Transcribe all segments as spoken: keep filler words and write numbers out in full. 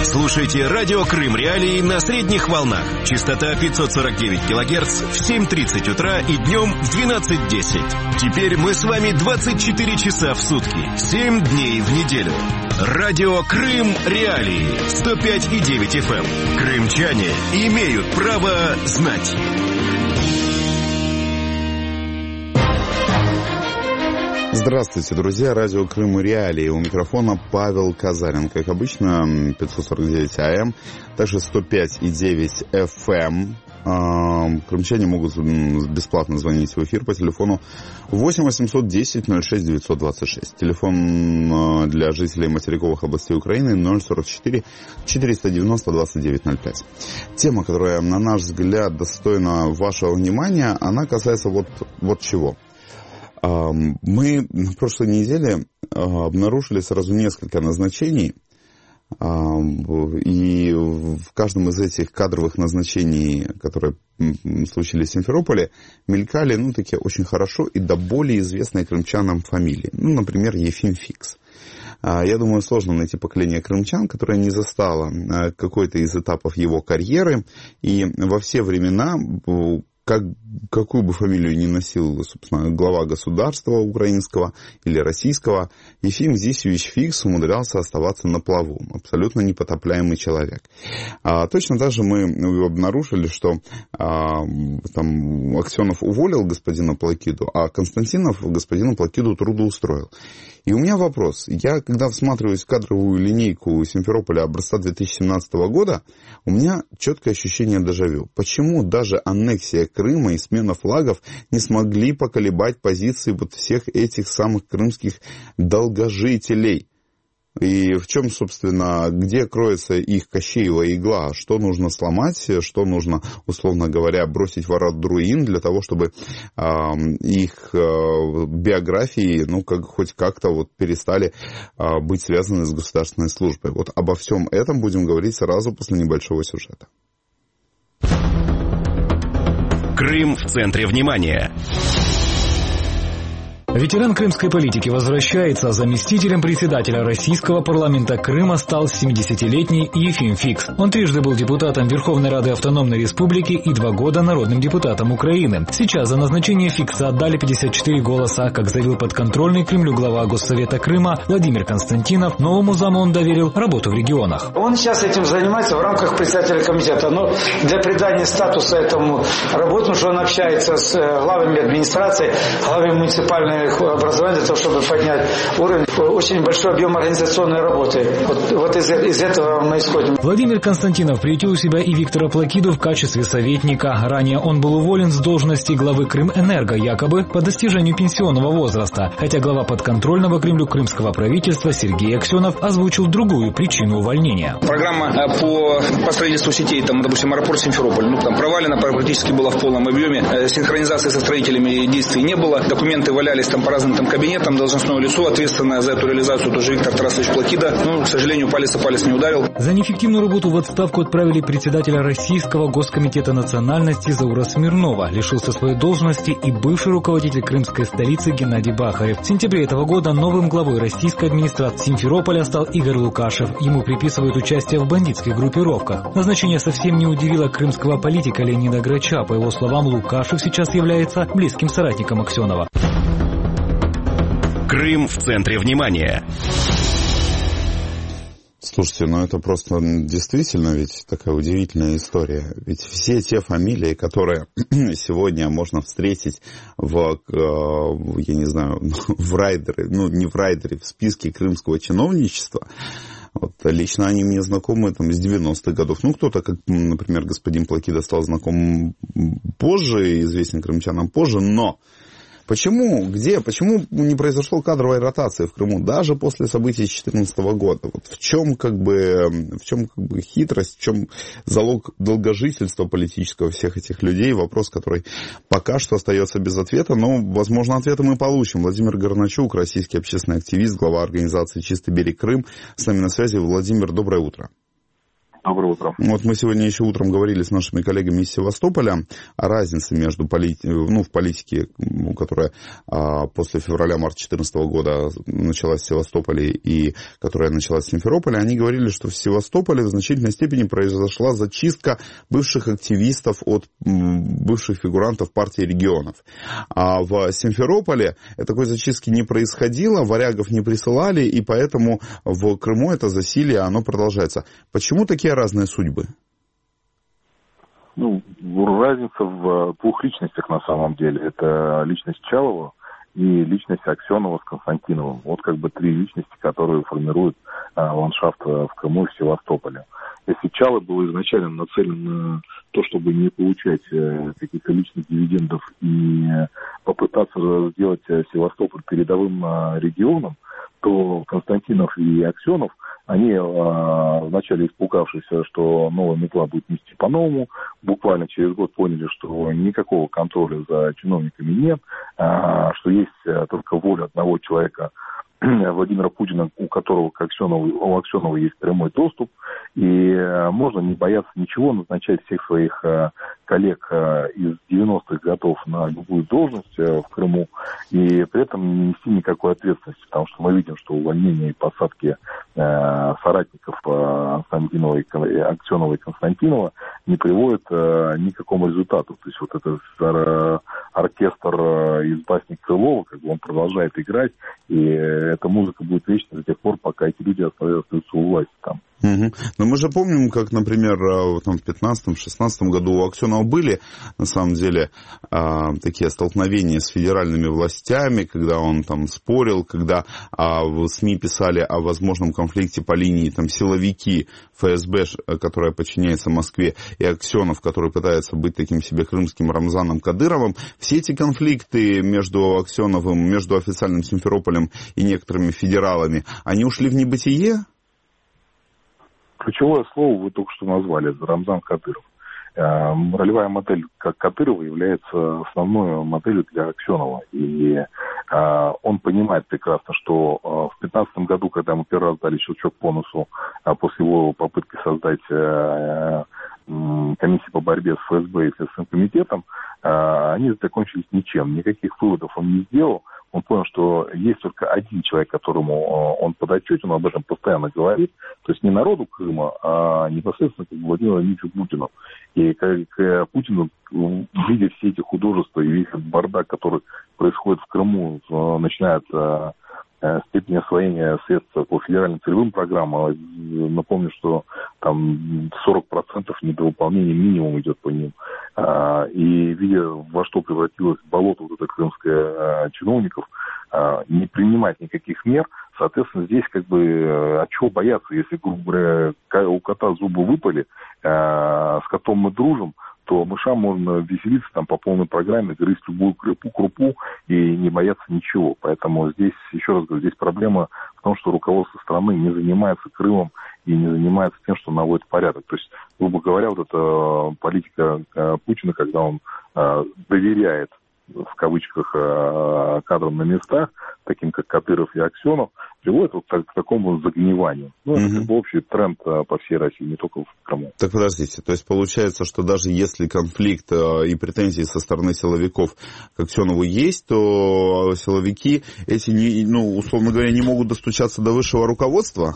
Слушайте радио Крым Реалии на средних волнах. Частота пятьсот сорок девять килогерц в семь тридцать утра и днем в двенадцать десять. Теперь мы с вами двадцать четыре часа в сутки, семь дней в неделю. Радио Крым Реалии сто пять и девять эф эм. Крымчане имеют право знать. Здравствуйте, друзья. Радио Крым Реалии. У микрофона Павел Казарин. Как обычно, пятьсот сорок девять а эм, также сто пять и девять эф эм. Крымчане могут бесплатно звонить в эфир по телефону восемь восемьсот десять ноль шесть девятьсот двадцать шесть. Телефон для жителей материковых областей Украины ноль сорок четыре четыреста девяносто двадцать девять ноль пять. Тема, которая, на наш взгляд, достойна вашего внимания, она касается вот, вот чего. Мы на прошлой неделе обнаружили сразу несколько назначений, и в каждом из этих кадровых назначений, которые случились в Симферополе, мелькали, ну, такие очень хорошо и до более известные крымчанам фамилии. Ну, например, Ефим Фикс. Я думаю, сложно найти поколение крымчан, которое не застало какой-то из этапов его карьеры, и во все времена, как, какую бы фамилию ни носил, собственно, глава государства украинского или российского, Ефим Зисевич Фикс умудрялся оставаться на плаву. Абсолютно непотопляемый человек. А, точно так же мы обнаружили, что а, там, Аксенов уволил господина Плакиду, а Константинов господина Плакиду трудоустроил. И у меня вопрос. Я, когда всматриваюсь в кадровую линейку Симферополя образца две тысячи семнадцатого года, у меня четкое ощущение дежавю. Почему даже аннексия Крыма и смена флагов не смогли поколебать позиции вот всех этих самых крымских долгожителей? И в чем, собственно, где кроется их Кощеева игла? Что нужно сломать, что нужно, условно говоря, бросить в рот-руин для того, чтобы э, их э, биографии, ну, как, хоть как-то вот перестали э, быть связаны с государственной службой. Вот обо всем этом будем говорить сразу после небольшого сюжета. Крым в центре внимания. Ветеран крымской политики возвращается, а заместителем председателя российского парламента Крыма стал семидесятилетний Ефим Фикс. Он трижды был депутатом Верховной Рады Автономной Республики и два года народным депутатом Украины. Сейчас за назначение Фикса отдали пятьдесят четыре голоса. Как заявил подконтрольный Кремлю глава Госсовета Крыма Владимир Константинов, новому заму он доверил работу в регионах. Он сейчас этим занимается в рамках председателя комитета, но для придания статуса этому работе, что он общается с главами администрации, главами муниципальной образования, для того, чтобы поднять уровень. Очень большой объем организационной работы. Вот, вот из, из этого мы исходим. Владимир Константинов приютил у себя и Виктора Плакиду в качестве советника. Ранее он был уволен с должности главы Крымэнерго, якобы по достижению пенсионного возраста. Хотя глава подконтрольного Кремлю крымского правительства Сергей Аксенов озвучил другую причину увольнения. Программа по, по строительству сетей, там, допустим, аэропорт Симферополь, ну, там провалена, практически была в полном объеме. Синхронизации со строителями действий не было. Документы валялись там по разным там кабинетам, должностное лицо, ответственное за эту реализацию, тоже Виктор Тарасович Плакида. Ну, к сожалению, палец о палец не ударил. За неэффективную работу в отставку отправили председателя Российского Госкомитета национальности Заура Смирнова. Лишился своей должности и бывший руководитель крымской столицы Геннадий Бахарев. В сентябре этого года новым главой российской администрации Симферополя стал Игорь Лукашев. Ему приписывают участие в бандитских группировках. Назначение совсем не удивило крымского политика Леонида Грача. По его словам, Лукашев сейчас является близким соратником Аксенова. Крым в центре внимания. Слушайте, ну это просто действительно ведь такая удивительная история. Ведь все те фамилии, которые сегодня можно встретить в, я не знаю, в райдере, ну не в райдере, в списке крымского чиновничества, вот, лично они мне знакомы там, с девяностых годов. Ну, кто-то, как, например, господин Плакида, стал знаком позже, известен крымчанам позже, но почему, где, почему не произошло кадровой ротации в Крыму даже после событий две тысячи четырнадцатого года? Вот в чем как бы, в чем как бы хитрость, в чем залог долгожительства политического всех этих людей? Вопрос, который пока что остается без ответа, но, возможно, ответы мы получим. Владимир Горначук, российский общественный активист, глава организации «Чистый берег Крым», с нами на связи. Владимир, доброе утро. Доброе утро. Вот мы сегодня еще утром говорили с нашими коллегами из Севастополя о разнице между полит... ну, в политике, которая а, после февраля-марта две тысячи четырнадцатого года началась в Севастополе и которая началась в Симферополе. Они говорили, что в Севастополе в значительной степени произошла зачистка бывших активистов от бывших фигурантов партии регионов. А в Симферополе такой зачистки не происходило, варягов не присылали, и поэтому в Крыму это засилье, оно продолжается. Почему такие разные судьбы? Ну, разница в двух личностях на самом деле. Это личность Чалова и личность Аксенова с Константиновым. Вот как бы три личности, которые формируют а, ландшафт в Крыму и в Севастополе. Если Чалов был изначально нацелен на то, чтобы не получать э, каких-то личных дивидендов и попытаться сделать Севастополь передовым э, регионом, то Константинов и Аксенов, они, э, вначале испугавшись, что новая метла будет нести по-новому, буквально через год поняли, что никакого контроля за чиновниками нет, э, что есть э, только воля одного человека, Владимира Путина, у которого к Аксенову, у Аксенова есть прямой доступ, и э, можно не бояться ничего, назначать всех своих э, коллег э, из девяностых годов на любую должность э, в Крыму, и при этом не нести никакой ответственности, потому что мы видим, что увольнение и посадки э, соратников э, Константинова, Аксенова и Константинова не приводит э, ни к какому результату. То есть вот этот э, оркестр э, из басни Крылова, как бы он продолжает играть, и эта музыка будет вечно до тех пор, пока эти люди остаются у власти там. Угу. Но мы же помним, как, например, там, в пятнадцатом-шестнадцатом году у Аксенова были, на самом деле, такие столкновения с федеральными властями, когда он там спорил, когда в СМИ писали о возможном конфликте по линии там, силовики эф эс бэ, которая подчиняется Москве, и Аксенов, который пытается быть таким себе крымским Рамзаном Кадыровым. Все эти конфликты между Аксеновым, между официальным Симферополем и некоторыми федералами, они ушли в небытие? Ключевое слово вы только что назвали, Рамзан Кадыров. Э, ролевая модель как Кадырова является основной моделью для Аксенова. И э, он понимает прекрасно, что э, в две тысячи пятнадцатом году, когда ему первый раз дали щелчок по носу, э, после его попытки создать э, э, комиссию по борьбе с эф эс бэ и Следственным комитетом, э, они закончились ничем. Никаких выводов он не сделал. Он понял, что есть только один человек, которому он подотчетен, он об этом постоянно говорит. То есть не народу Крыма, а непосредственно как Владимиру Владимировичу Путину. И как Путину, видя все эти художества и весь этот бардак, который происходит в Крыму, начиная от степени освоения средств по федеральным целевым программам. Напомню, что там сорок процентов недовыполнения минимум идет по ним. И видя, во что превратилось болото вот это крымское чиновников, не принимать никаких мер, соответственно, здесь как бы от чего бояться, если, грубо говоря, у кота зубы выпали, с котом мы дружим, то мышам можно веселиться там по полной программе, грызть любую крупу, крупу и не бояться ничего. Поэтому здесь, еще раз говорю, здесь проблема в том, что руководство страны не занимается Крымом и не занимается тем, что наводит порядок. То есть, грубо говоря, вот эта политика Путина, когда он доверяет, в кавычках, кадрам на местах, таким как Кадыров и Аксенов, приводит вот к такому загниванию. Ну, это как бы общий тренд по всей России, не только в Крыму. Так подождите, то есть получается, что даже если конфликт и претензии со стороны силовиков к Аксенову есть, то силовики эти, не, ну, условно говоря, не могут достучаться до высшего руководства?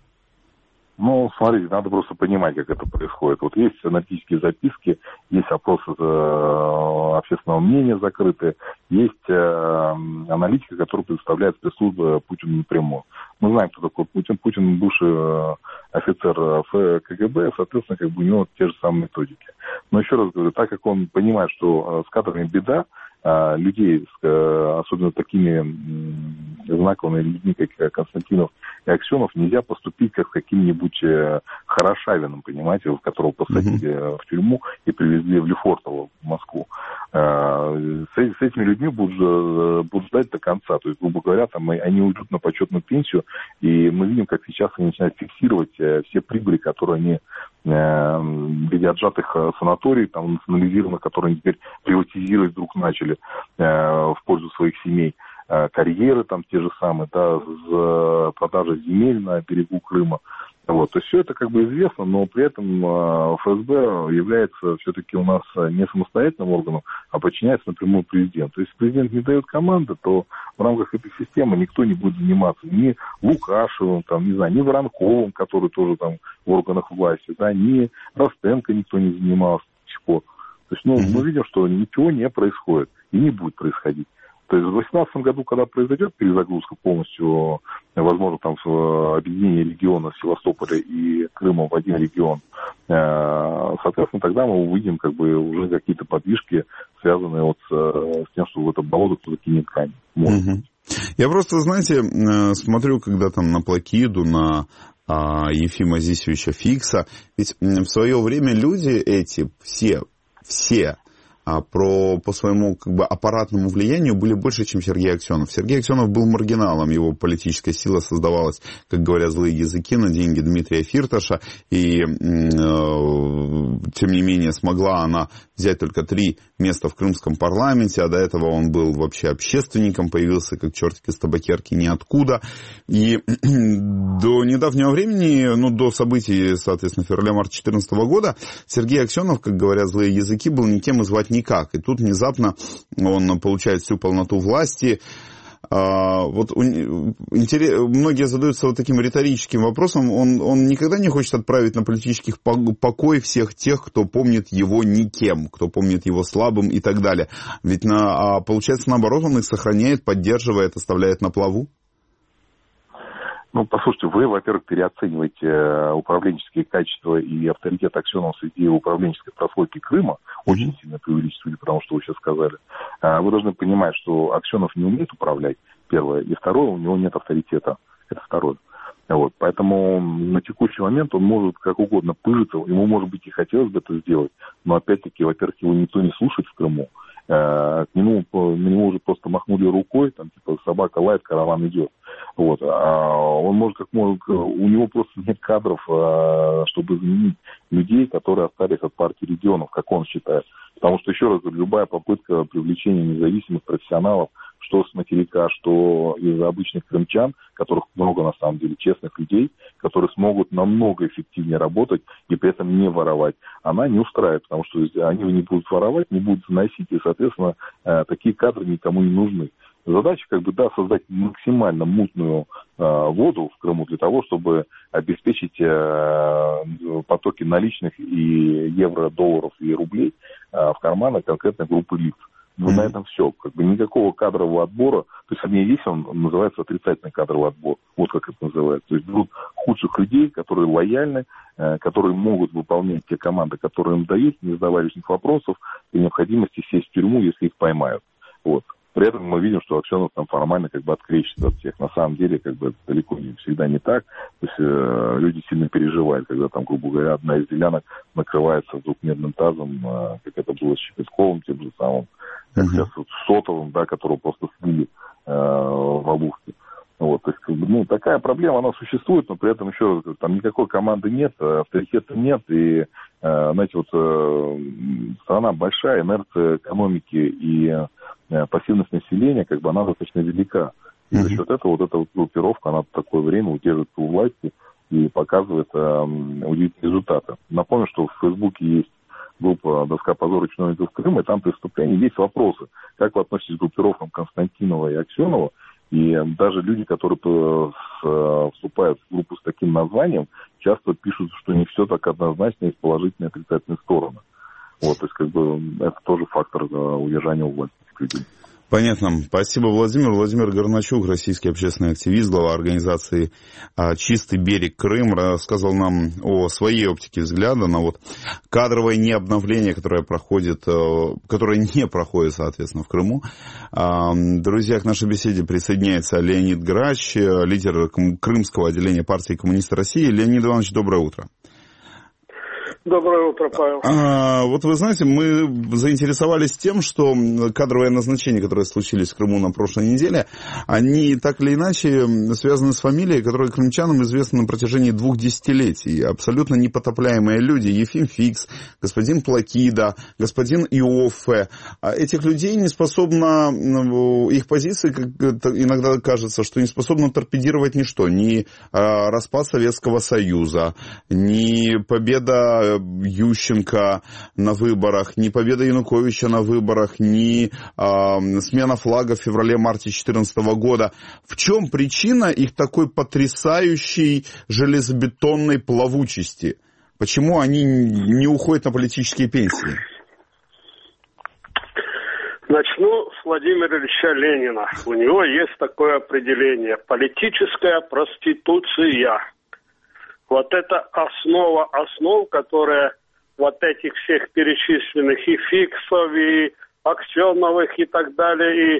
Ну, смотрите, надо просто понимать, как это происходит. Вот есть аналитические записки, есть опросы э, общественного мнения закрытые, есть э, аналитика, которую предоставляет спецслужба Путину напрямую. Мы знаем, кто такой Путин. Путин бывший э, офицер ка гэ бэ, соответственно, как бы у него те же самые методики. Но еще раз говорю, так как он понимает, что э, с кадрами беда, э, людей, с, э, особенно такими э, знаковыми людьми, как Константинов и Аксенов, нельзя поступить как каким-нибудь э, Хорошавиным, понимаете, которого посадили mm-hmm. в тюрьму и привезли в Лефортово, в Москву. Э, с, с этими людьми будут, будут ждать до конца. То есть, грубо говоря, там, они уйдут на почетную пенсию, и мы видим, как сейчас они начинают фиксировать э, все прибыли, которые они э, в виде отжатых э, санаторий, там, национализированных, которые они теперь приватизировать вдруг начали э, в пользу своих семей. Карьеры там те же самые, да, с продажей земель на берегу Крыма. Вот, то есть все это как бы известно, но при этом ФСБ является все-таки у нас не самостоятельным органом, а подчиняется напрямую президенту. То есть если президент не дает команды, то в рамках этой системы никто не будет заниматься ни Лукашевым, там, не знаю, ни Воронковым, который тоже там в органах власти, да, ни Ростенко никто не занимался до сих пор. То есть, ну, мы видим, что ничего не происходит и не будет происходить. То есть в две тысячи восемнадцатом году, когда произойдет перезагрузка полностью, возможно, там объединение региона Севастополя и Крыма в один регион, соответственно, тогда мы увидим как бы уже какие-то подвижки, связанные вот с тем, что в это болото кто-то кинет камень. Угу. Я просто, знаете, смотрю, когда там на Плакиду, на Ефима Зисевича Фикса, ведь в свое время люди эти все, все, А про, по своему как бы, аппаратному влиянию были больше, чем Сергей Аксенов. Сергей Аксенов был маргиналом, его политическая сила создавалась, как говорят злые языки, на деньги Дмитрия Фирташа, и э, тем не менее смогла она взять только три места в крымском парламенте, а до этого он был вообще общественником, появился как чертик из табакерки ниоткуда. И до недавнего времени, ну, до событий, соответственно, февраля-марта две тысячи четырнадцатого года, Сергей Аксенов, как говорят злые языки, был никем и звать никак. И тут внезапно он получает всю полноту власти. А, вот интерес, многие задаются вот таким риторическим вопросом. Он, он никогда не хочет отправить на политический покой всех тех, кто помнит его никем, кто помнит его слабым и так далее. Ведь на, а получается, наоборот, он их сохраняет, поддерживает, оставляет на плаву. Ну, послушайте, вы, во-первых, переоцениваете управленческие качества и авторитет Аксенова среди управленческой прослойки Крыма. Очень mm-hmm. сильно преувеличивали, потому что вы сейчас сказали. Вы должны понимать, что Аксенов не умеет управлять, первое. И второе, у него нет авторитета. Это второе. Вот. Поэтому на текущий момент он может как угодно пыжиться. Ему, может быть, и хотелось бы это сделать. Но, опять-таки, во-первых, его никто не слушает в Крыму. К нему, на него уже просто махнули рукой, там, типа, собака лает, караван идет. Вот. А он может, как может, у него просто нет кадров, чтобы заменить людей, которые остались от партии регионов, как он считает. Потому что, еще раз говорю, любая попытка привлечения независимых профессионалов, что с материка, что из обычных крымчан, которых много, на самом деле, честных людей, которые смогут намного эффективнее работать и при этом не воровать, она не устраивает, потому что они не будут воровать, не будут заносить, и, соответственно, такие кадры никому не нужны. Задача, как бы, да, создать максимально мутную э, воду в Крыму для того, чтобы обеспечить э, потоки наличных и евро, долларов и рублей э, в карманы конкретной группы лиц. Вот mm-hmm. на этом все. Как бы никакого кадрового отбора, то есть, вернее, есть он, называется отрицательный кадровый отбор. Вот как это называется. То есть берут худших людей, которые лояльны, э, которые могут выполнять те команды, которые им дают, не задавая лишних вопросов, и необходимости сесть в тюрьму, если их поймают. Вот. При этом мы видим, что Аксенов там формально как бы открещивается от всех. На самом деле, как бы, это далеко не всегда не так. То есть э, люди сильно переживают, когда там, грубо говоря, одна из делянок накрывается вдруг медным тазом, э, как это было с Шепетковым, тем же самым, как uh-huh. сейчас вот с Сотовым, да, которого просто слили э, в Алушке. Вот, то есть, как бы, ну, такая проблема, она существует, но при этом еще там никакой команды нет, авторитета нет, и, э, знаете, вот э, страна большая, инерция экономики и э, пассивность населения, как бы, она достаточно велика. И mm-hmm. за счет этого вот эта вот группировка, она в такое время удерживается у власти и показывает э, удивительные результаты. Напомню, что в Фейсбуке есть группа «Доска позора чиновников Крыма», и там преступления, есть вопросы. Как вы относитесь к группировкам Константинова и Аксенова? И даже люди, которые вступают в группу с таким названием, часто пишут, что не все так однозначно, есть положительные и отрицательные стороны. Вот, то есть, как бы, это тоже фактор удержания у власти людей. Понятно. Спасибо, Владимир. Владимир Горначук, российский общественный активист, глава организации «Чистый берег Крым», рассказывал нам о своей оптике взгляда на вот кадровое необновление, которое проходит, которое не проходит, соответственно, в Крыму. Друзья, к нашей беседе присоединяется Леонид Грач, лидер крымского отделения партии «Коммунисты России». Леонид Иванович, доброе утро. Доброе утро, Павел. А, вот вы знаете, мы заинтересовались тем, что кадровые назначения, которые случились в Крыму на прошлой неделе, они так или иначе связаны с фамилией, которая крымчанам известна на протяжении двух десятилетий. Абсолютно непотопляемые люди. Ефим Фикс, господин Плакида, господин Иоффе. Этих людей не способно, их позиции, как иногда кажется, что не способно торпедировать ничто. Ни распад Советского Союза, ни победа Ющенко на выборах, ни победа Януковича на выборах, ни э, смена флага в феврале-марте две тысячи четырнадцатого года. В чем причина их такой потрясающей железобетонной плавучести? Почему они не уходят на политические пенсии? Начну с Владимира Ильича Ленина. У него есть такое определение: политическая проституция. Вот это основа основ, которая вот этих всех перечисленных и Фиксов, и Аксеновых, и так далее, и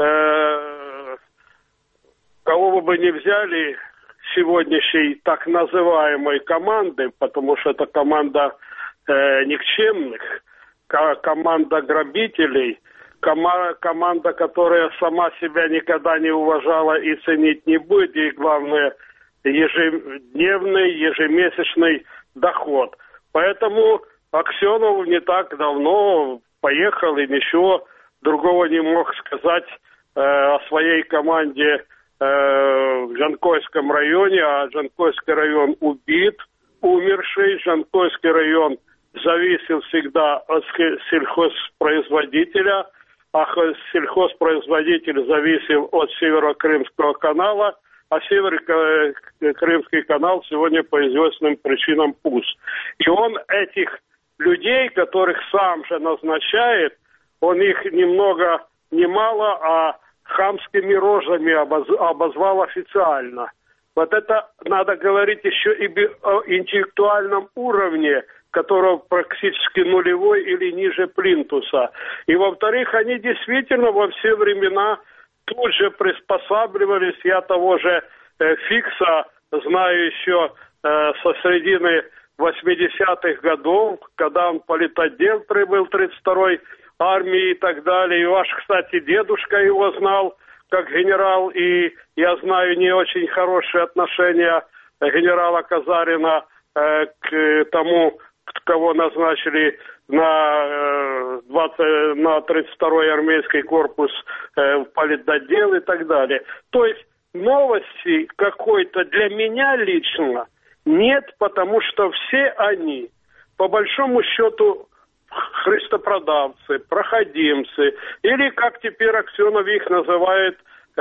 э, кого бы вы ни взяли сегодняшней так называемой команды, потому что это команда э, никчемных, команда грабителей, кома- команда, которая сама себя никогда не уважала и ценить не будет, и главное, ежедневный, ежемесячный доход. Поэтому Аксенов не так давно поехал и ничего другого не мог сказать э, о своей команде э, в Жанкойском районе. А Жанкойский район убит, умерший. Жанкойский район зависел всегда от сельхозпроизводителя, а сельхозпроизводитель зависел от Северо-Крымского канала. А Северо-Крымский канал сегодня по известным причинам пуст. И он этих людей, которых сам же назначает, он их ни много ни мало, а хамскими рожами обоз... обозвал официально. Вот это надо говорить еще и о интеллектуальном уровне, которого практически нулевой или ниже плинтуса. И, во-вторых, они действительно во все времена тут же приспосабливались. Я того же э, Фикса знаю еще э, со середины восьмидесятых годов, когда он политотдел был тридцать второй армии и так далее. И ваш, кстати, дедушка его знал как генерал, и я знаю не очень хорошие отношения генерала Казарина э, к тому, кого назначили на, двадцать, на тридцать второй армейский корпус э, в политотдел и так далее. То есть новости какой-то для меня лично нет, потому что все они, по большому счету, христопродавцы, проходимцы, или, как теперь Аксенов их называет,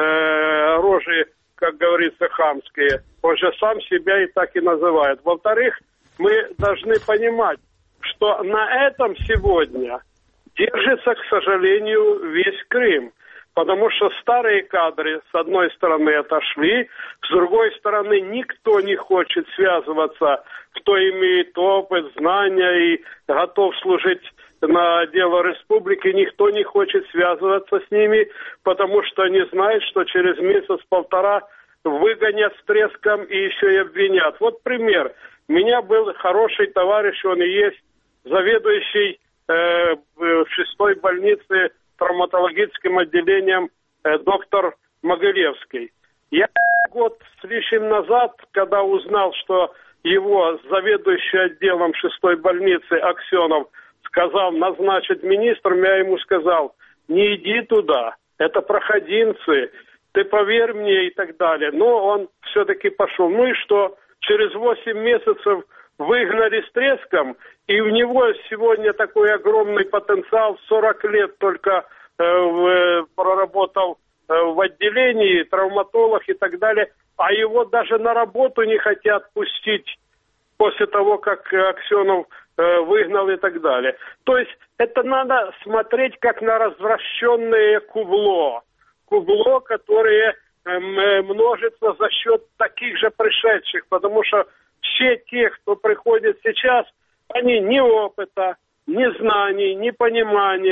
э, рожи, как говорится, хамские. Он же сам себя и так и называет. Во-вторых, мы должны понимать, что на этом сегодня держится, к сожалению, весь Крым. Потому что старые кадры, с одной стороны, отошли, с другой стороны, никто не хочет связываться, кто имеет опыт, знания и готов служить на дело республики, никто не хочет связываться с ними, потому что они знают, что через месяц-полтора выгонят с треском и еще и обвинят. Вот пример. У меня был хороший товарищ, он и есть заведующий э, в шестой больнице травматологическим отделением э, доктор Могилевский. Я год с лишним назад, когда узнал, что его заведующий отделом шестой больницы Аксенов сказал назначить министром, я ему сказал: не иди туда, это проходимцы, ты поверь мне и так далее. Но он все-таки пошел. Ну и что? Через восемь месяцев выгнали с треском, и у него сегодня такой огромный потенциал, сорок лет только э, в, проработал э, в отделении, травматолог и так далее, а его даже на работу не хотят пустить после того, как Аксенов э, выгнал и так далее. То есть это надо смотреть как на развращенное кубло, кубло, которое э, множится за счет таких же пришедших, потому что все те, кто приходит сейчас, они ни опыта, ни знаний, ни понимания,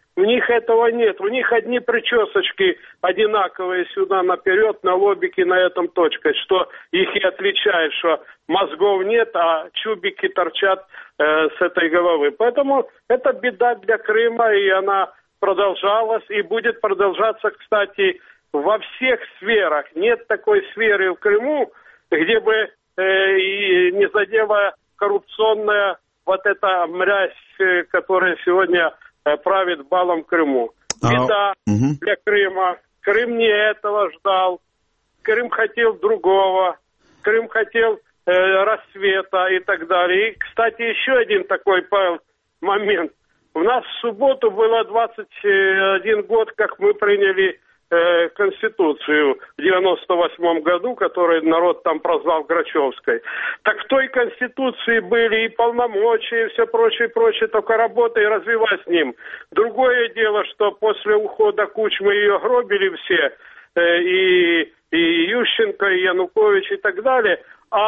У них этого нет. У них одни причесочки одинаковые сюда наперед, на лобике, на этом точкой, что их и отличает, что мозгов нет, а чубики торчат э, с этой головы. Поэтому это беда для Крыма, и она продолжалась, и будет продолжаться, кстати, во всех сферах. Нет такой сферы в Крыму, где бы э, и не задела коррупционная вот эта мразь, которая сегодня э, правит балом в Крыму. Беда а, угу. для Крыма. Крым не этого ждал. Крым хотел другого. Крым хотел э, рассвета и так далее. И, кстати, еще один такой, Павел, момент. У нас в субботу было двадцать один год, как мы приняли э, Конституцию в девяносто восьмом году, которую народ там прозвал Грачевской. Так в той Конституции были и полномочия, и все прочее, прочее, только работай и развивай с ним. Другое дело, что после ухода Кучмы ее гробили все, э, и, и Ющенко, и Янукович, и так далее.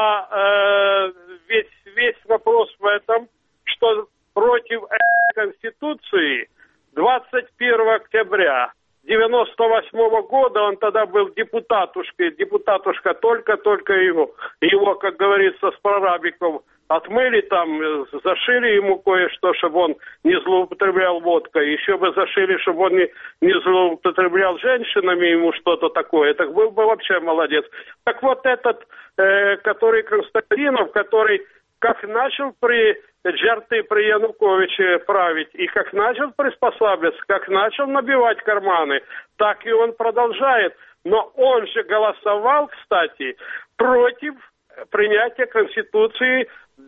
А э, ведь весь вопрос в этом, что против этой Конституции двадцать первого октября девяносто восьмого года, он тогда был депутатушкой, депутатушка только-только его, его, как говорится, с прорабиков отмыли там, зашили ему кое-что, чтобы он не злоупотреблял водкой, еще бы зашили, чтобы он не, не злоупотреблял женщинами, ему что-то такое, так был бы вообще молодец. Так вот этот, э, который Константинов, который как начал при Джарты, при Януковиче править, и как начал приспосабливаться, как начал набивать карманы, так и он продолжает. Но он же голосовал, кстати, против принятия Конституции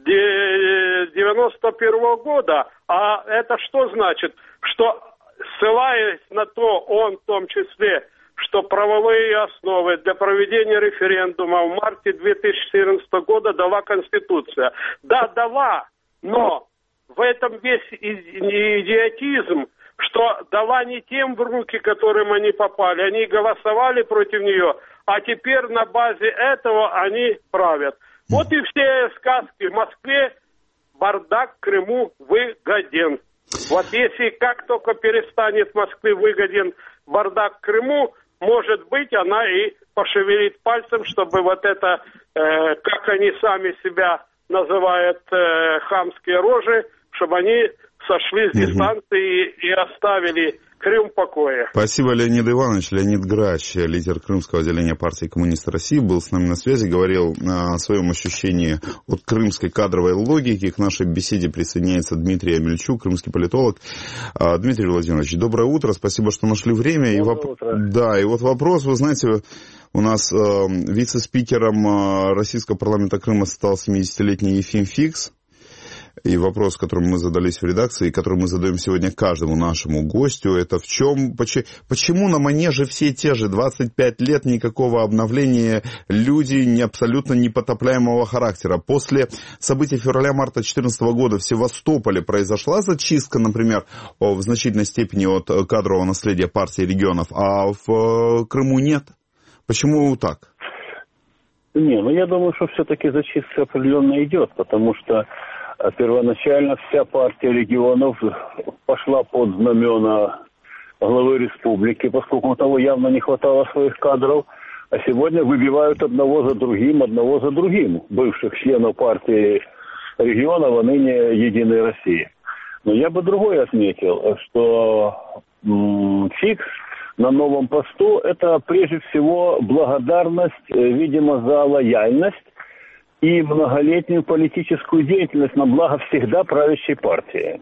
девяносто первого года. А это что значит? Что, ссылаясь на то, он в том числе, что правовые основы для проведения референдума в марте две тысячи четырнадцатого года дала Конституция. Да, дала, но в этом весь идиотизм, что дала не тем в руки, которым они попали. Они голосовали против нее, а теперь на базе этого они правят. Вот и все сказки. В Москве бардак, в Крыму выгоден. Вот если как только перестанет в Москве выгоден бардак в Крыму, может быть, она и пошевелит пальцем, чтобы вот это, э, как они сами себя называют, э, хамские рожи, чтобы они сошли с дистанции и, и оставили Крым в покое. Спасибо, Леонид Иванович. Леонид Грач, лидер Крымского отделения партии «Коммунисты России», был с нами на связи, говорил о своем ощущении от крымской кадровой логики. К нашей беседе присоединяется Дмитрий Амельчук, крымский политолог. Дмитрий Владимирович, доброе утро, спасибо, что нашли время. И воп... Да, и вот вопрос, вы знаете, у нас э, вице-спикером Российского парламента Крыма стал семидесятилетний Ефим Фикс. И вопрос, который мы задались в редакции, который мы задаем сегодня каждому нашему гостю, это в чем, почему, почему на манеже все те же двадцать пять лет никакого обновления, люди не абсолютно непотопляемого характера. После событий февраля-марта две тысячи четырнадцатого года в Севастополе произошла зачистка, например, в значительной степени от кадрового наследия партии регионов, а в Крыму нет. Почему так? Не, ну я думаю, что все-таки зачистка определенно идет, потому что первоначально вся партия регионов пошла под знамена главы республики, поскольку у того явно не хватало своих кадров, а сегодня выбивают одного за другим, одного за другим бывших членов партии регионов, а ныне Единой России. Но я бы другое отметил, что м- Фикс на новом посту – это прежде всего благодарность, видимо, за лояльность и многолетнюю политическую деятельность на благо всегда правящей партии.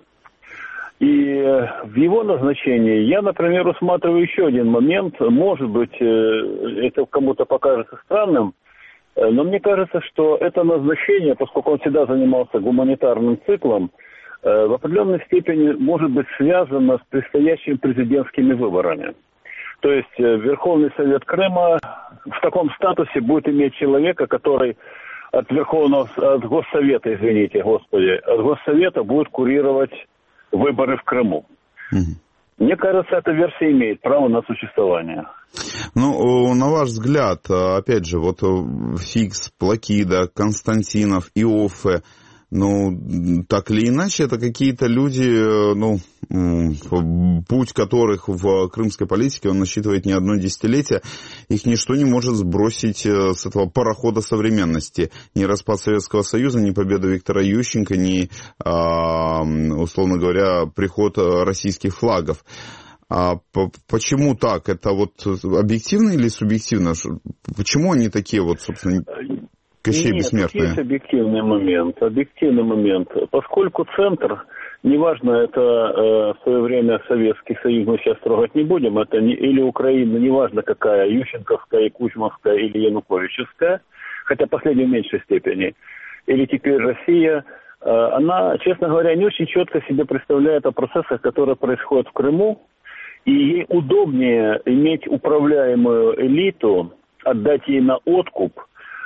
И в его назначении я, например, усматриваю еще один момент. Может быть, это кому-то покажется странным, но мне кажется, что это назначение, поскольку он всегда занимался гуманитарным циклом, в определенной степени может быть связано с предстоящими президентскими выборами. То есть Верховный Совет Крыма в таком статусе будет иметь человека, который от Верховного, от Госсовета, извините, Господи, от Госсовета будет курировать выборы в Крыму. Mm-hmm. Мне кажется, эта версия имеет право на существование. Ну, на ваш взгляд, опять же, вот Фикс, Плакида, Константинов, Иоффе, Ну, так или иначе, это какие-то люди, ну, путь которых в крымской политике, он насчитывает не одно десятилетие, их ничто не может сбросить с этого парохода современности. Ни распад Советского Союза, ни победа Виктора Ющенко, ни, условно говоря, приход российских флагов. А почему так? Это вот объективно или субъективно? Почему они такие вот, собственно... Кощей бессмертные. Нет, есть объективный момент. Объективный момент. Поскольку центр, неважно, это э, в свое время Советский Союз, мы сейчас трогать не будем, это не, или Украина, неважно какая, Ющенковская, Кузьмовская или Януковичевская, хотя последняя в меньшей степени, или теперь Россия, э, она, честно говоря, не очень четко себе представляет о процессах, которые происходят в Крыму, и ей удобнее иметь управляемую элиту, отдать ей на откуп,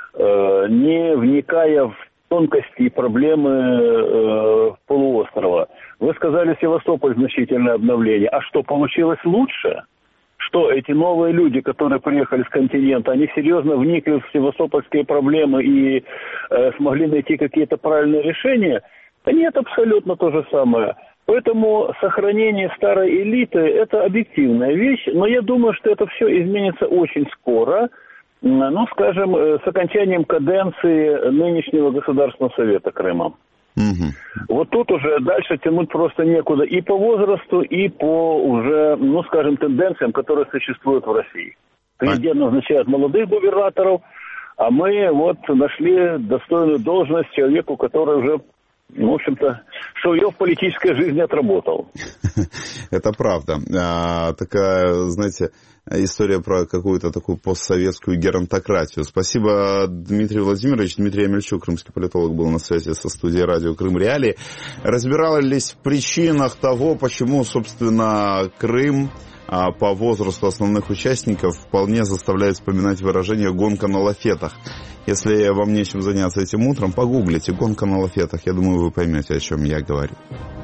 не вникая в тонкости и проблемы э, полуострова. Вы сказали, Севастополь значительное обновление. А что, получилось лучше? Что эти новые люди, которые приехали с континента, они серьезно вникли в севастопольские проблемы и э, смогли найти какие-то правильные решения? Да нет, абсолютно то же самое. Поэтому сохранение старой элиты – это объективная вещь, но я думаю, что это все изменится очень скоро. Ну, скажем, с окончанием каденции нынешнего Государственного Совета Крыма. Угу. Вот тут уже дальше тянуть просто некуда и по возрасту, и по уже, ну, скажем, тенденциям, которые существуют в России. Президент назначает молодых губернаторов, а мы вот нашли достойную должность человеку, который уже, в общем-то, свое в политической жизни отработал. Это правда. А, такая, знаете, история про какую-то такую постсоветскую геронтократию. Спасибо, Дмитрий Владимирович. Дмитрий Амельчук, крымский политолог, был на связи со студией радио «Крым Реалии». Разбирались в причинах того, почему, собственно, Крым по возрасту основных участников вполне заставляет вспоминать выражение «гонка на лафетах». Если вам нечем заняться этим утром, погуглите «гонка на лафетах». Я думаю, вы поймете, о чем я говорю.